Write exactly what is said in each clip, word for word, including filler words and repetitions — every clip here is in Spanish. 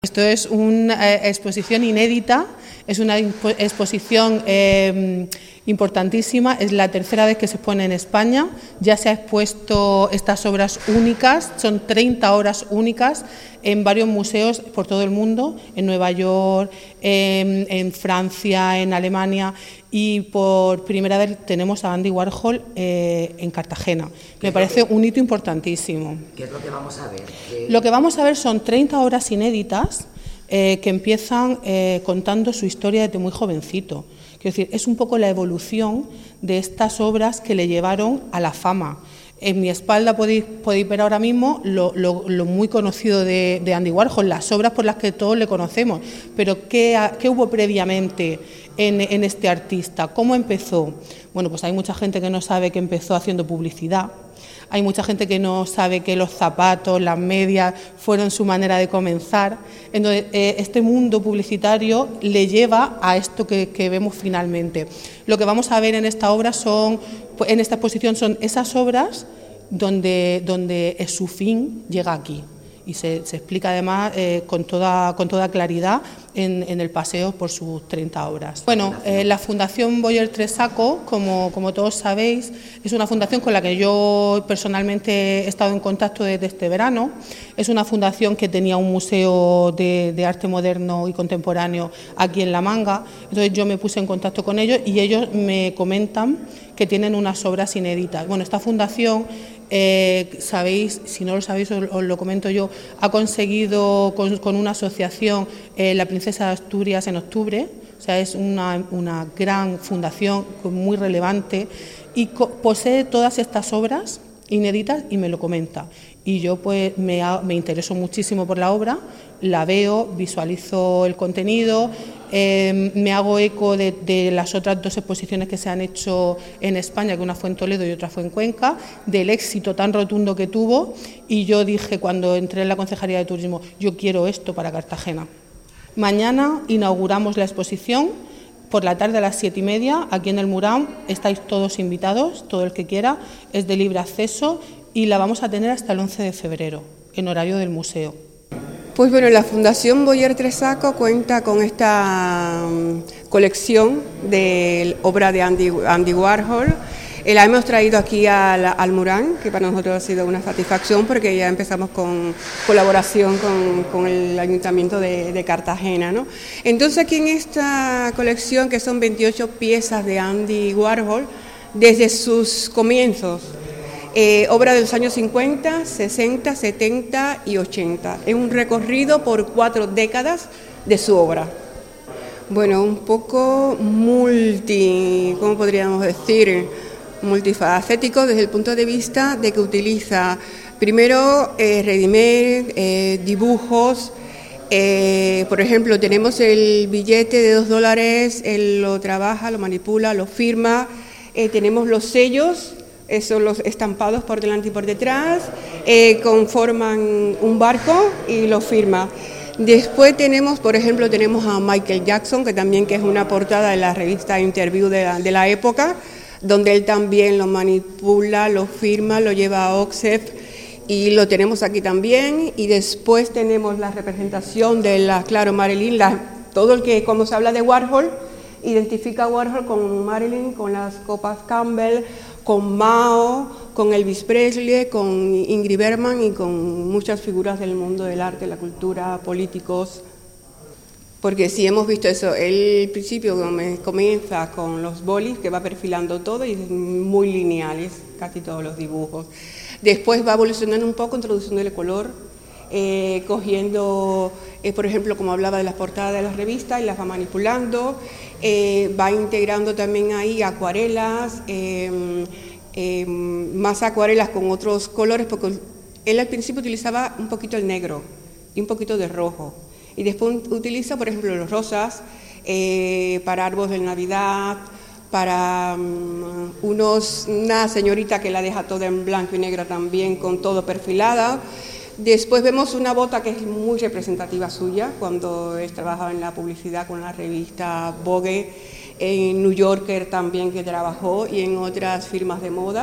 Esto es una exposición inédita, es una exposición eh, importantísima, es la tercera vez que se expone en España, ya se ha expuesto estas obras únicas, son treinta obras únicas en varios museos por todo el mundo, en Nueva York, en, en Francia, en Alemania, y por primera vez tenemos a Andy Warhol eh, en Cartagena. Me parece un hito importantísimo. ¿Qué es lo que vamos a ver? ¿Qué... Lo que vamos a ver son treinta obras inéditas eh, que empiezan eh, contando su historia desde muy jovencito. Quiero decir, es un poco la evolución de estas obras que le llevaron a la fama. En mi espalda podéis, podéis ver ahora mismo lo, lo, lo muy conocido de, de Andy Warhol, las obras por las que todos le conocemos, pero ¿qué, qué hubo previamente en, en este artista? ¿Cómo empezó? Bueno, pues hay mucha gente que no sabe que empezó haciendo publicidad. Hay mucha gente que no sabe que los zapatos, las medias, fueron su manera de comenzar. Entonces, eh, este mundo publicitario le lleva a esto que, que vemos finalmente. Lo que vamos a ver en esta obra son, en esta exposición son esas obras donde, donde su fin llega aquí. Y se, se explica además eh, con, toda, con toda claridad en, en el paseo por sus treinta obras. Bueno, eh, la Fundación Boyer Tresaco, como, como todos sabéis, es una fundación con la que yo personalmente he estado en contacto desde este verano. Es una fundación que tenía un museo de, de arte moderno y contemporáneo aquí en La Manga. Entonces yo me puse en contacto con ellos y ellos me comentan que tienen unas obras inéditas. Bueno, esta fundación, eh, sabéis, si no lo sabéis os, os lo comento yo, ha conseguido con, con una asociación eh, la Princesa de Asturias en octubre, o sea, es una, una gran fundación muy relevante y posee todas estas obras inéditas y me lo comenta. Y yo pues me, me intereso muchísimo por la obra, la veo, visualizo el contenido, eh, me hago eco de, de las otras dos exposiciones que se han hecho en España, que una fue en Toledo y otra fue en Cuenca, del éxito tan rotundo que tuvo, y yo dije cuando entré en la Concejalía de Turismo, yo quiero esto para Cartagena. Mañana inauguramos la exposición, por la tarde a las siete y media, aquí en el Murán, estáis todos invitados, todo el que quiera, es de libre acceso y la vamos a tener hasta el once de febrero, en horario del museo. Pues bueno, la Fundación Boyer Tresaco cuenta con esta um, colección de obra de Andy, Andy Warhol. Eh, la hemos traído aquí al, al Murán, que para nosotros ha sido una satisfacción porque ya empezamos con colaboración con, con el Ayuntamiento de, de Cartagena, ¿no? Entonces aquí en esta colección, que son veintiocho piezas de Andy Warhol, desde sus comienzos, Eh, obra de los años cincuenta, sesenta, setenta y ochenta. Es un recorrido por cuatro décadas de su obra. Bueno, un poco multi, ¿cómo podríamos decir? Multifacético desde el punto de vista de que utiliza primero eh, ready-made, eh, dibujos. Eh, por ejemplo, tenemos el billete de dos dólares, él lo trabaja, lo manipula, lo firma. Eh, tenemos los sellos. Esos los estampados por delante y por detrás, eh, conforman un barco y lo firma. Después tenemos, por ejemplo, tenemos a Michael Jackson, que también que es una portada de la revista Interview de la, de la época, donde él también lo manipula, lo firma, lo lleva a Oxford y lo tenemos aquí también. Y después tenemos la representación de la, claro, Marilyn, la, todo el que, como se habla de Warhol, identifica a Warhol con Marilyn, con las copas Campbell, con Mao, con Elvis Presley, con Ingrid Bergman y con muchas figuras del mundo del arte, la cultura, políticos. Porque si hemos visto eso, el principio comienza con los bolis, que va perfilando todo y es muy lineales, casi todos los dibujos. Después va evolucionando un poco, introduciéndole color, eh, cogiendo, eh, por ejemplo, como hablaba de las portadas de las revistas, y las va manipulando. Eh, va integrando también ahí acuarelas, eh, eh, más acuarelas con otros colores, porque él al principio utilizaba un poquito el negro y un poquito de rojo, y después utiliza, por ejemplo, los rosas eh, para árboles de Navidad, para um, unos, una señorita que la deja toda en blanco y negro también, con todo perfilada. Después vemos una bota que es muy representativa suya, cuando él trabajaba en la publicidad con la revista Vogue, en New Yorker también que trabajó y en otras firmas de moda,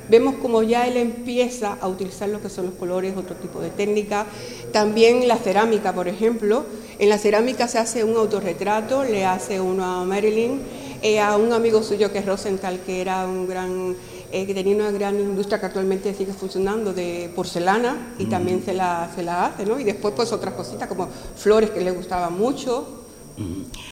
vemos como ya él empieza a utilizar lo que son los colores, otro tipo de técnica. También la cerámica, por ejemplo. En la cerámica se hace un autorretrato, le hace uno a Marilyn, eh, a un amigo suyo que es Rosenthal, que era un gran, eh, que tenía una gran industria que actualmente sigue funcionando de porcelana, y mm. también se la, se la hace, ¿no? Y después pues otras cositas como flores que le gustaban mucho. Mm.